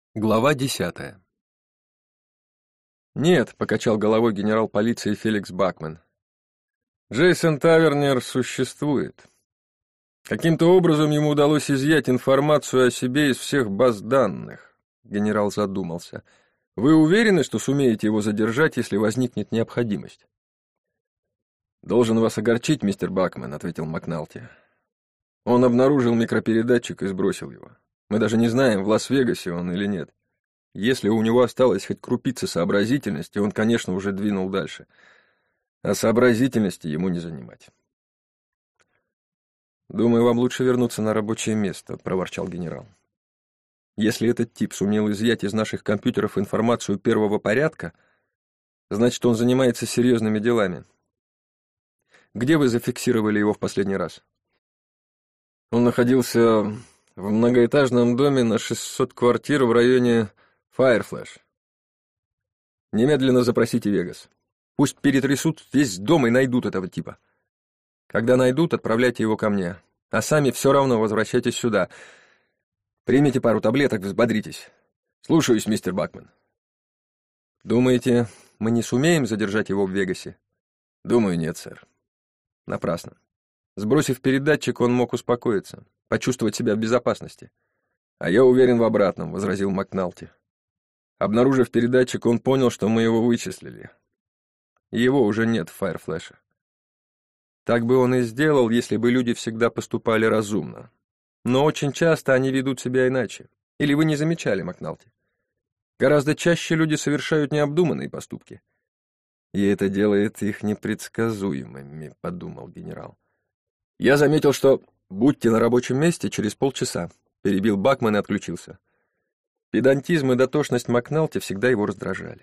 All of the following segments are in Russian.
Глава 10. «Нет», — покачал головой генерал полиции Феликс Бакман. «Джейсон Тавернер существует. Каким-то образом ему удалось изъять информацию о себе из всех баз данных». Генерал задумался. «Вы уверены, что сумеете его задержать, если возникнет необходимость?» «Должен вас огорчить, мистер Бакман», — ответил Макналти. «Он обнаружил микропередатчик и сбросил его. Мы даже не знаем, в Лас-Вегасе он или нет. Если у него осталась хоть крупица сообразительности, он, конечно, уже двинул дальше. А сообразительности ему не занимать». «Думаю, вам лучше вернуться на рабочее место», — проворчал генерал. «Если этот тип сумел изъять из наших компьютеров информацию первого порядка, значит, он занимается серьезными делами. Где вы зафиксировали его в последний раз?» «Он находился в многоэтажном доме на 600 квартир в районе Файрфлэш. Немедленно запросите Вегас. Пусть перетрясут весь дом и найдут этого типа. Когда найдут, отправляйте его ко мне. А сами все равно возвращайтесь сюда. Примите пару таблеток, взбодритесь. Слушаюсь, мистер Бакман». «Думаете, мы не сумеем задержать его в Вегасе?» «Думаю, нет, сэр». «Напрасно. Сбросив передатчик, он мог успокоиться, почувствовать себя в безопасности». «А я уверен в обратном», — возразил Макналти. «Обнаружив передатчик, он понял, что мы его вычислили. Его уже нет в Файрфлэше. Так бы он и сделал, если бы люди всегда поступали разумно. Но очень часто они ведут себя иначе. Или вы не замечали, Макналти? Гораздо чаще люди совершают необдуманные поступки. И это делает их непредсказуемыми», — подумал генерал. «Я заметил, что будьте на рабочем месте через полчаса», — перебил Бакман и отключился. Педантизм и дотошность Макналти всегда его раздражали.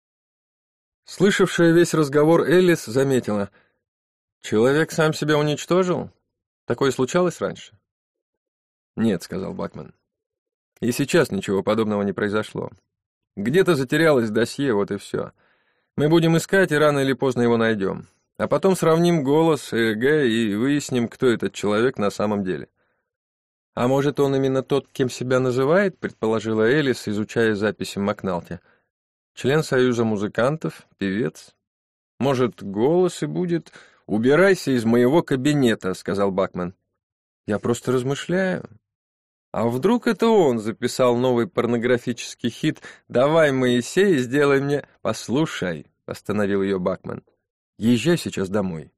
Слышавшая весь разговор Эллис заметила: «Человек сам себя уничтожил? Такое случалось раньше?» «Нет», — сказал Бакман. «И сейчас ничего подобного не произошло. Где-то затерялось досье, вот и все. Мы будем искать и рано или поздно его найдем. А потом сравним голос, ЭЭГ и выясним, кто этот человек на самом деле». «А может, он именно тот, кем себя называет?» — предположила Элис, изучая записи Макналти. «Член Союза музыкантов, певец. Может, голос и будет...» «Убирайся из моего кабинета», — сказал Бакман. «Я просто размышляю. А вдруг это он записал новый порнографический хит «Давай, Моисей, сделай мне...» «Послушай», — остановил ее Бакман, — «езжай сейчас домой.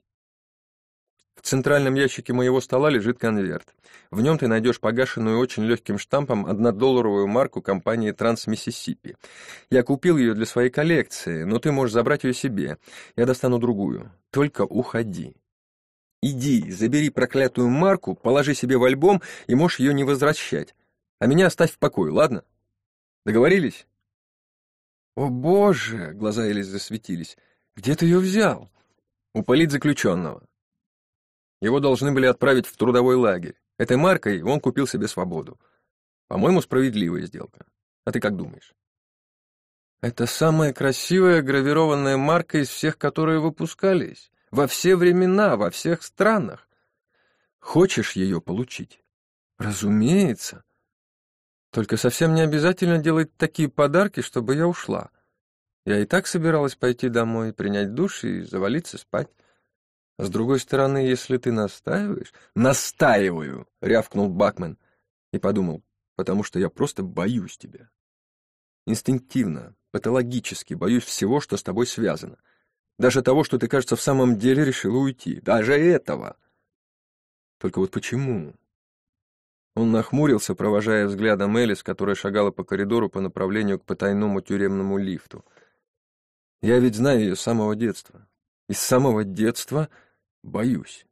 В центральном ящике моего стола лежит конверт. В нем ты найдешь погашенную очень легким штампом 1-долларовую марку компании «Транс-Миссисипи». Я купил ее для своей коллекции, но ты можешь забрать ее себе. Я достану другую. Только уходи. Иди, забери проклятую марку, положи себе в альбом и можешь ее не возвращать. А меня оставь в покое, ладно? Договорились?» «О, Боже!» — глаза Элис засветились. «Где ты ее взял?» «У политзаключенного. Его должны были отправить в трудовой лагерь. Этой маркой он купил себе свободу. По-моему, справедливая сделка. А ты как думаешь?» «Это самая красивая гравированная марка из всех, которые выпускались. Во все времена, во всех странах. Хочешь ее получить?» «Разумеется. Только совсем не обязательно делать такие подарки, чтобы я ушла. Я и так собиралась пойти домой, принять душ и завалиться спать. А с другой стороны, если ты настаиваешь...» «Настаиваю!» — рявкнул Бакман. И подумал: «Потому что я просто боюсь тебя. Инстинктивно, патологически боюсь всего, что с тобой связано. Даже того, что ты, кажется, в самом деле решила уйти. Даже этого. Только вот почему?» Он нахмурился, провожая взглядом Элис, которая шагала по коридору по направлению к потайному тюремному лифту. «Я ведь знаю ее с самого детства. И с самого детства боюсь.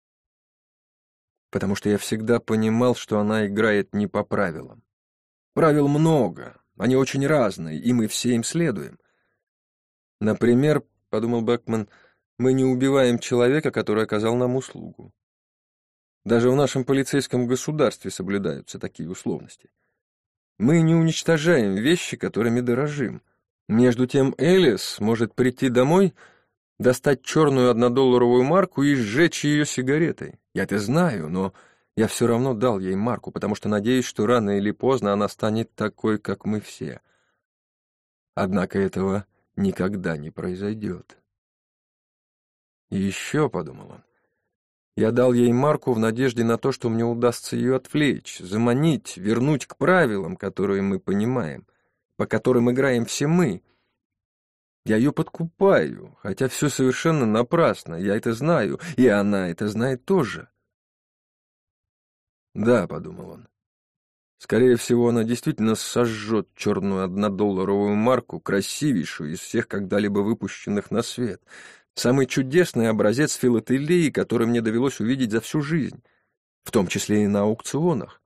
Потому что я всегда понимал, что она играет не по правилам. Правил много, они очень разные, и мы все им следуем. Например, — подумал Бакман, — мы не убиваем человека, который оказал нам услугу. Даже в нашем полицейском государстве соблюдаются такие условности. Мы не уничтожаем вещи, которыми дорожим. Между тем Элис может прийти домой, достать черную 1-долларовую марку и сжечь ее сигаретой. Я это знаю, но Я все равно дал ей марку, потому что надеюсь, что рано или поздно она станет такой, как мы все. Однако этого никогда не произойдет. И еще, — подумал он, — я дал ей марку в надежде на то, что мне удастся ее отвлечь, заманить, вернуть к правилам, которые мы понимаем, по которым играем все мы. Я ее подкупаю, хотя все совершенно напрасно, я это знаю, и она это знает тоже. Да, — подумал он, — скорее всего, она действительно сожжет черную однодолларовую марку, красивейшую из всех когда-либо выпущенных на свет, самый чудесный образец филателии, который мне довелось увидеть за всю жизнь, в том числе и на аукционах.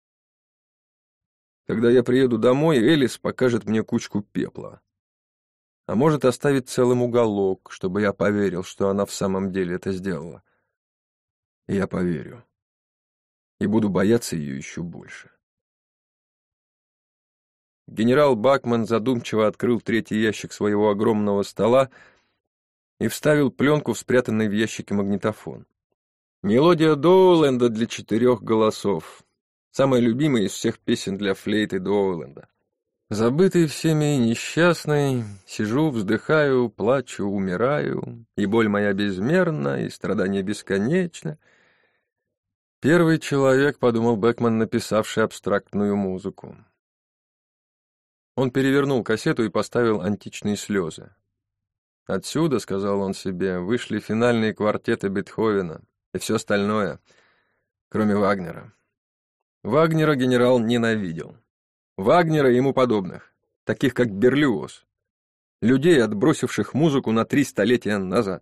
Когда я приеду домой, Элис покажет мне кучку пепла. А может, оставить целым уголок, чтобы я поверил, что она в самом деле это сделала. И я поверю. И буду бояться ее еще больше. Генерал Бакман задумчиво открыл третий ящик своего огромного стола и вставил пленку в спрятанный в ящике магнитофон. Мелодия Доуленда для 4 голосов. Самая любимая из всех песен для флейты Доуленда. Забытый всеми и несчастный, сижу, вздыхаю, плачу, умираю, и боль моя безмерна, и страдание бесконечно. Первый человек, — подумал Бэкман, написавший абстрактную музыку. Он перевернул кассету и поставил «Античные слезы». Отсюда, — сказал он себе, — вышли финальные квартеты Бетховена и все остальное, кроме Вагнера. Вагнера генерал ненавидел. Вагнера и ему подобных, таких как Берлиоз, людей, отбросивших музыку на 3 столетия назад.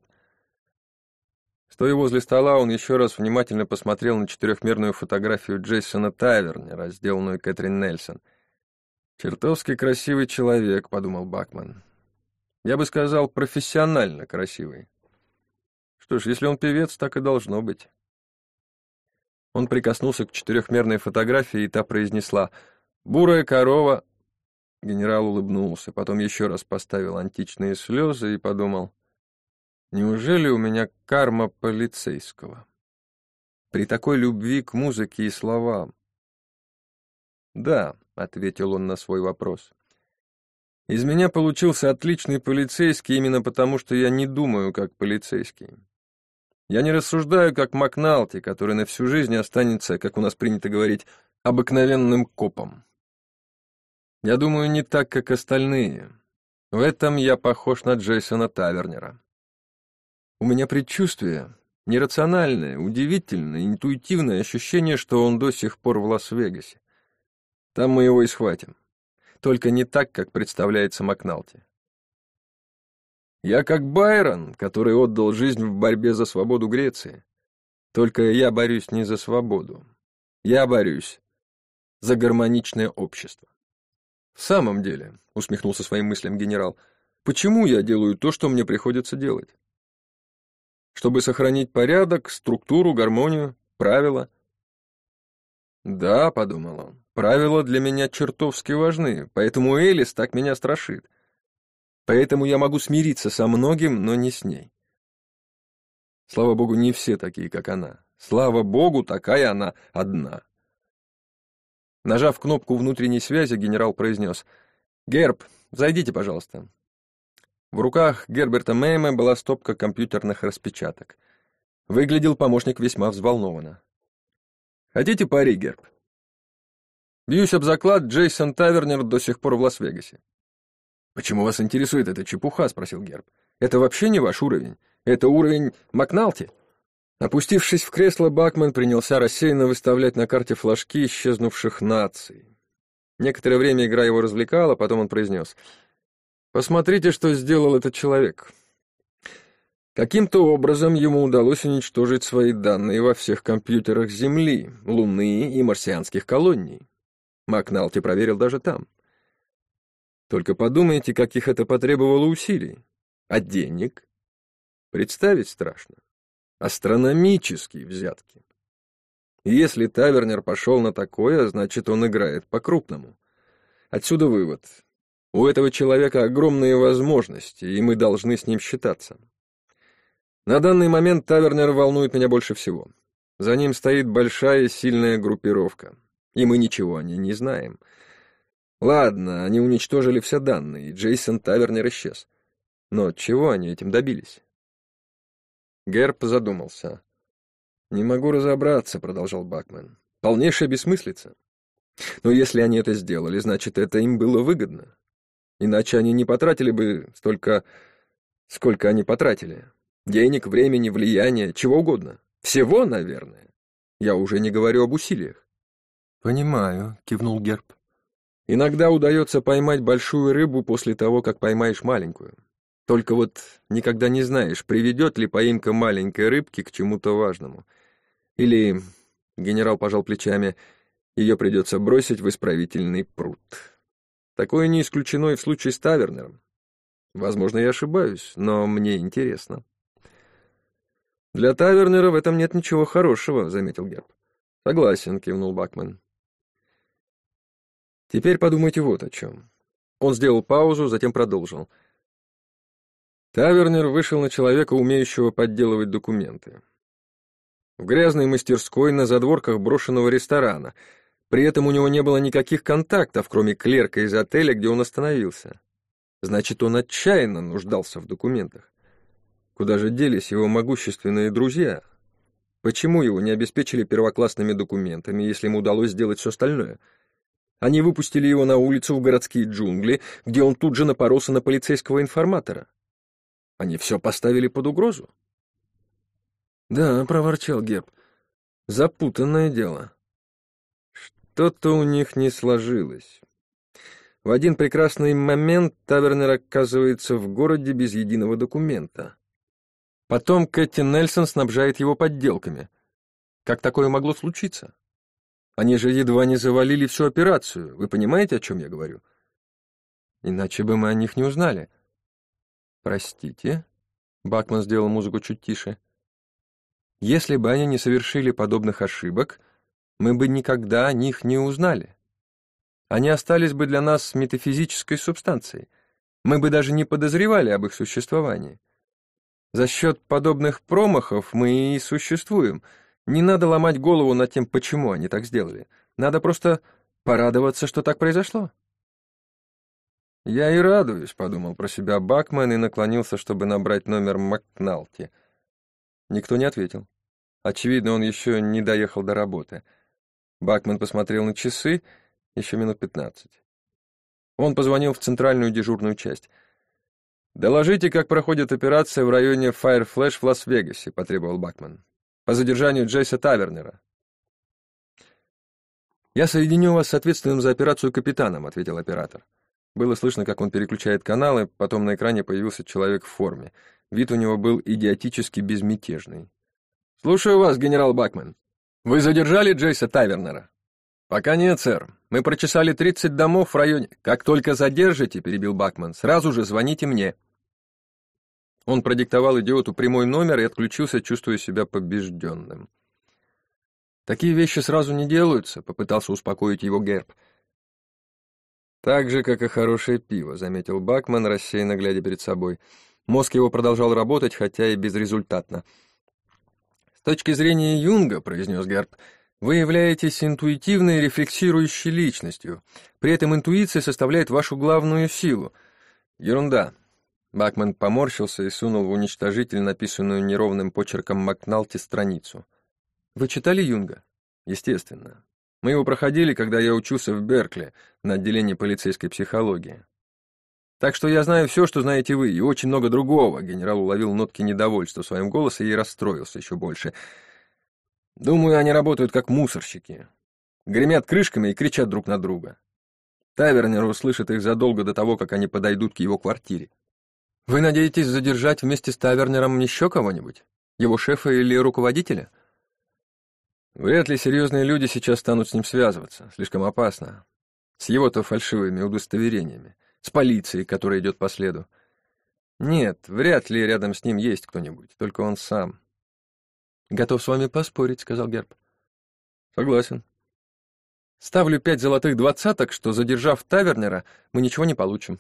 Стоя возле стола, он еще раз внимательно посмотрел на 4-мерную фотографию Джейсона Тавернера, сделанную Кэтрин Нельсон. «Чертовски красивый человек», — подумал Бакман. «Я бы сказал, профессионально красивый. Что ж, если он певец, так и должно быть». Он прикоснулся к 4-мерной фотографии, и та произнесла: «Бурая корова». Генерал улыбнулся, потом еще раз поставил «Античные слезы» и подумал: неужели у меня карма полицейского? При такой любви к музыке и словам. «Да», — ответил он на свой вопрос. «Из меня получился отличный полицейский именно потому, что я не думаю как полицейский. Я не рассуждаю как Макналти, который на всю жизнь останется, как у нас принято говорить, обыкновенным копом. Я думаю не так, как остальные. В этом я похож на Джейсона Тавернера. У меня предчувствие, нерациональное, удивительное, интуитивное ощущение, что он до сих пор в Лас-Вегасе. Там мы его и схватим. Только не так, как представляется Макналти. Я как Байрон, который отдал жизнь в борьбе за свободу Греции. Только я борюсь не за свободу. Я борюсь за гармоничное общество». «В самом деле», — усмехнулся своим мыслям генерал, — «почему я делаю то, что мне приходится делать? Чтобы сохранить порядок, структуру, гармонию, правила». «Да», — подумал он, — «правила для меня чертовски важны, поэтому Элис так меня страшит. Поэтому я могу смириться со многим, но не с ней. Слава богу, не все такие, как она. Слава богу, такая она одна». Нажав кнопку внутренней связи, генерал произнес: «Герб, зайдите, пожалуйста». В руках Герберта Мэйма была стопка компьютерных распечаток. Выглядел помощник весьма взволнованно. «Хотите пари, Герб?» «Бьюсь об заклад, Джейсон Тавернер до сих пор в Лас-Вегасе». «Почему вас интересует эта чепуха?» — спросил Герб. «Это вообще не ваш уровень. Это уровень Макналти». Опустившись в кресло, Бакман принялся рассеянно выставлять на карте флажки исчезнувших наций. Некоторое время игра его развлекала, потом он произнес: «Посмотрите, что сделал этот человек. Каким-то образом ему удалось уничтожить свои данные во всех компьютерах Земли, Луны и марсианских колоний. Макналти проверил даже там. Только подумайте, каких это потребовало усилий. А денег? Представить страшно. Астрономические взятки. Если Тавернер пошел на такое, значит, он играет по-крупному. Отсюда вывод. У этого человека огромные возможности, и мы должны с ним считаться. На данный момент Тавернер волнует меня больше всего. За ним стоит большая сильная группировка, и мы ничего о ней не знаем. Ладно, они уничтожили все данные, и Джейсон Тавернер исчез. Но чего они этим добились? Герб задумался. «Не могу разобраться», — продолжал Бакмен. «Полнейшая бессмыслица. Но если они это сделали, значит, это им было выгодно. Иначе они не потратили бы столько, сколько они потратили. Денег, времени, влияния, чего угодно. Всего, наверное. Я уже не говорю об усилиях». «Понимаю», — кивнул Герб. «Иногда удается поймать большую рыбу после того, как поймаешь маленькую. Только вот никогда не знаешь, приведет ли поимка маленькой рыбки к чему-то важному. Или, генерал пожал плечами, ее придется бросить в исправительный пруд. Такое не исключено и в случае с Тавернером. Возможно, я ошибаюсь, но мне интересно». «Для Тавернера в этом нет ничего хорошего», — заметил Герб. «Согласен», — кивнул Бакмен. «Теперь подумайте вот о чем». Он сделал паузу, затем продолжил. Тавернер вышел на человека, умеющего подделывать документы. В грязной мастерской на задворках брошенного ресторана. При этом у него не было никаких контактов, кроме клерка из отеля, где он остановился. Значит, он отчаянно нуждался в документах. Куда же делись его могущественные друзья? Почему его не обеспечили первоклассными документами, если ему удалось сделать все остальное? Они выпустили его на улицу в городские джунгли, где он тут же напоролся на полицейского информатора. Они все поставили под угрозу? «Да», — проворчал Герб, — «запутанное дело». Что-то у них не сложилось. В один прекрасный момент Тавернер оказывается в городе без единого документа. Потом Кэти Нельсон снабжает его подделками. Как такое могло случиться? Они же едва не завалили всю операцию. Вы понимаете, о чем я говорю? Иначе бы мы о них не узнали. «Простите?» — Бакман сделал музыку чуть тише. «Если бы они не совершили подобных ошибок, мы бы никогда о них не узнали. Они остались бы для нас метафизической субстанцией. Мы бы даже не подозревали об их существовании. За счет подобных промахов мы и существуем. Не надо ломать голову над тем, почему они так сделали. Надо просто порадоваться, что так произошло». «Я и радуюсь», — подумал про себя Бакман и наклонился, чтобы набрать номер Макналти. Никто не ответил. Очевидно, он еще не доехал до работы. Бакман посмотрел на часы, еще минут 15. Он позвонил в центральную дежурную часть. «Доложите, как проходит операция в районе Fireflash в Лас-Вегасе», — потребовал Бакман. «По задержанию Джейса Тавернера». «Я соединю вас с ответственным за операцию капитаном», — ответил оператор. Было слышно, как он переключает каналы, потом на экране появился человек в форме. Вид у него был идиотически безмятежный. «Слушаю вас, генерал Бакмен. Вы задержали Джейса Тавернера?» «Пока нет, сэр. Мы прочесали 30 домов в районе. Как только задержите, — перебил Бакман, — сразу же звоните мне». Он продиктовал идиоту прямой номер и отключился, чувствуя себя побежденным. «Такие вещи сразу не делаются», — попытался успокоить его Герб. «Так же, как и хорошее пиво», — заметил Бакман, рассеянно глядя перед собой. Мозг его продолжал работать, хотя и безрезультатно. «С точки зрения Юнга, — произнес Герб, — вы являетесь интуитивной рефлексирующей личностью. При этом интуиция составляет вашу главную силу». «Ерунда». Бакман поморщился и сунул в уничтожитель написанную неровным почерком Макналти страницу. «Вы читали Юнга?» «Естественно. Мы его проходили, когда я учился в Беркли, на отделении полицейской психологии. Так что я знаю все, что знаете вы, и очень много другого». Генерал уловил нотки недовольства в своем голосе и расстроился еще больше. «Думаю, они работают как мусорщики. Гремят крышками и кричат друг на друга. Тавернер услышит их задолго до того, как они подойдут к его квартире». «Вы надеетесь задержать вместе с Тавернером еще кого-нибудь? Его шефа или руководителя?» «Вряд ли серьезные люди сейчас станут с ним связываться. Слишком опасно. С его-то фальшивыми удостоверениями. С полицией, которая идет по следу. Нет, вряд ли рядом с ним есть кто-нибудь. Только он сам». «Готов с вами поспорить», — сказал Герб. «Согласен. Ставлю 5 золотых двадцаток, что, задержав Тавернера, мы ничего не получим».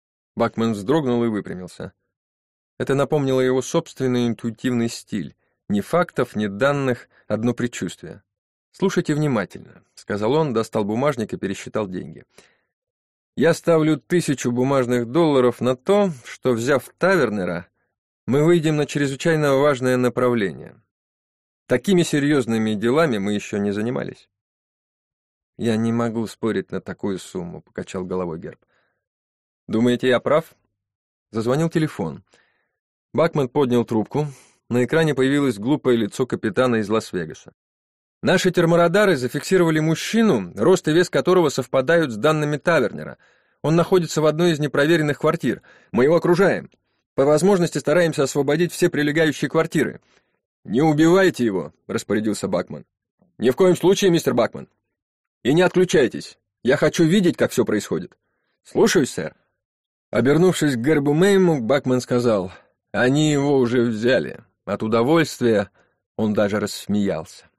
Бакман вздрогнул и выпрямился. Это напомнило его собственный интуитивный стиль. Ни фактов, ни данных, одно предчувствие. «Слушайте внимательно», — сказал он, достал бумажник и пересчитал деньги. «Я ставлю 1000 бумажных долларов на то, что, взяв Тавернера, мы выйдем на чрезвычайно важное направление. Такими серьезными делами мы еще не занимались». «Я не могу спорить на такую сумму», — покачал головой Герб. «Думаете, я прав?» Зазвонил телефон. Бакман поднял трубку. На экране появилось глупое лицо капитана из Лас-Вегаса. «Наши терморадары зафиксировали мужчину, рост и вес которого совпадают с данными Тавернера. Он находится в одной из непроверенных квартир. Мы его окружаем. По возможности стараемся освободить все прилегающие квартиры». «Не убивайте его», — распорядился Бакман. «Ни в коем случае, мистер Бакман. И не отключайтесь. Я хочу видеть, как все происходит». «Слушаюсь, сэр». Обернувшись к Гербу Мейму, Бакман сказал: «Они его уже взяли». От удовольствия он даже рассмеялся.